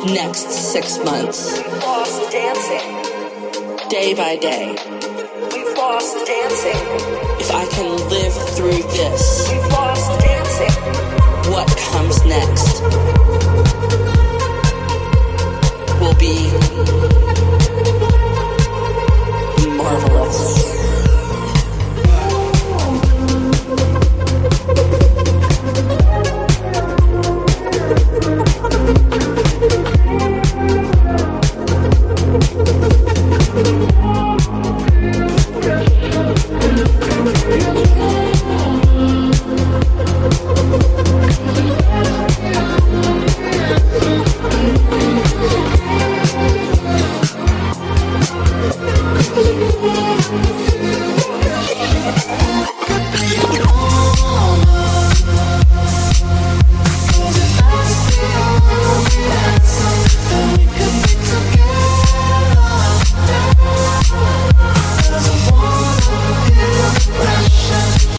next 6 months? We've lost dancing. Day by day. We've lost dancing. If I can live through this, We've lost dancing. what comes next?